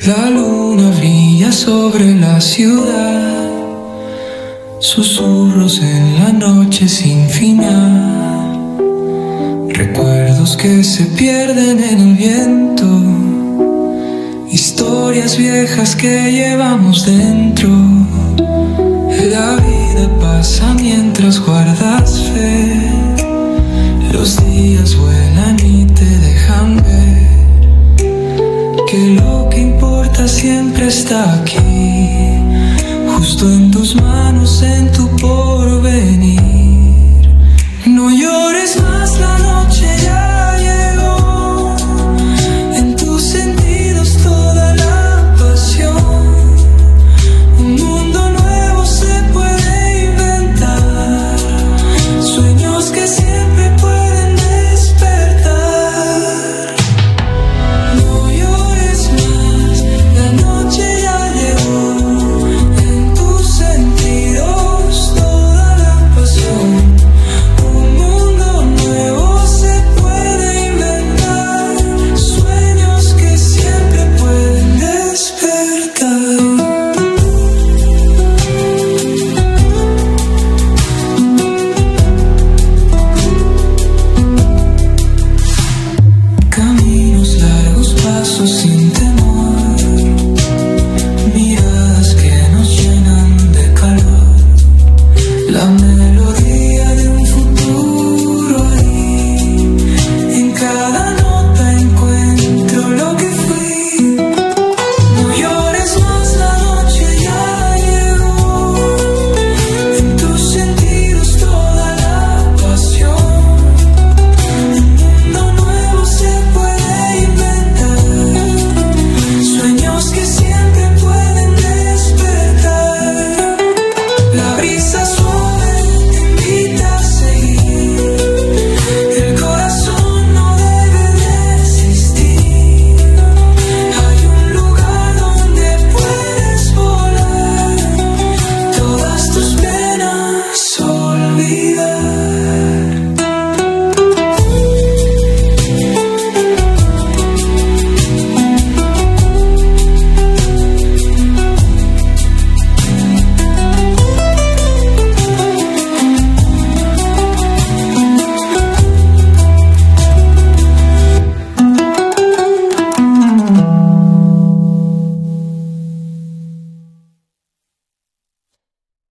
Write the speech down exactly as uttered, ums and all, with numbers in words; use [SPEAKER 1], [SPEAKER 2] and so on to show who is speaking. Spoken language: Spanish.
[SPEAKER 1] La luna brilla sobre la ciudad, susurros en la noche sin final, recuerdos que se pierden en el viento, historias viejas que llevamos dentro. La vida pasa mientras guardas fe, los días vuelan y te dejan ver que lo que importa siempre está aquí, justo en tus manos, en tu porvenir. No llores más.